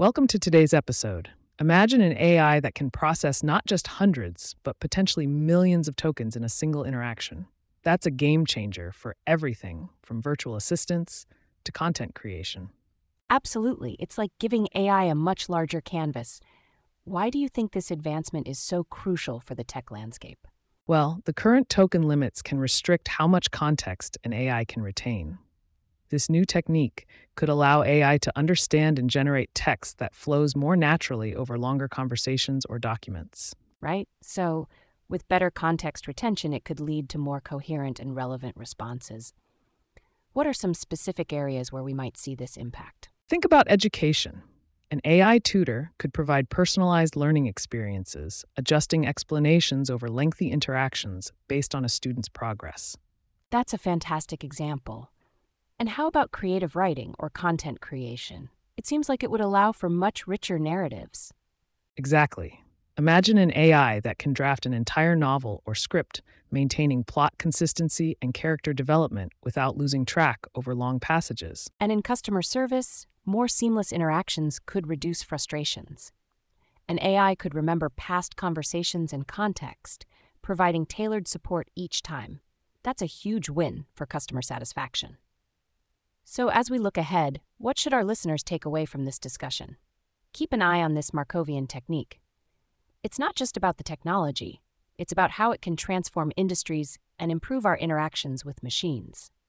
Welcome to today's episode. Imagine an AI that can process not just hundreds, but potentially millions of tokens in a single interaction. That's a game changer for everything from virtual assistants to content creation. Absolutely. It's like giving AI a much larger canvas. Why do you think this advancement is so crucial for the tech landscape? Well, the current token limits can restrict how much context an AI can retain. This new technique could allow AI to understand and generate text that flows more naturally over longer conversations or documents. Right? So, with better context retention, it could lead to more coherent and relevant responses. What are some specific areas where we might see this impact? Think about education. An AI tutor could provide personalized learning experiences, adjusting explanations over lengthy interactions based on a student's progress. That's a fantastic example. And how about creative writing or content creation? It seems like it would allow for much richer narratives. Exactly. Imagine an AI that can draft an entire novel or script, maintaining plot consistency and character development without losing track over long passages. And in customer service, more seamless interactions could reduce frustrations. An AI could remember past conversations and context, providing tailored support each time. That's a huge win for customer satisfaction. So, as we look ahead, what should our listeners take away from this discussion? Keep an eye on this Markovian technique. It's not just about the technology, it's about how it can transform industries and improve our interactions with machines.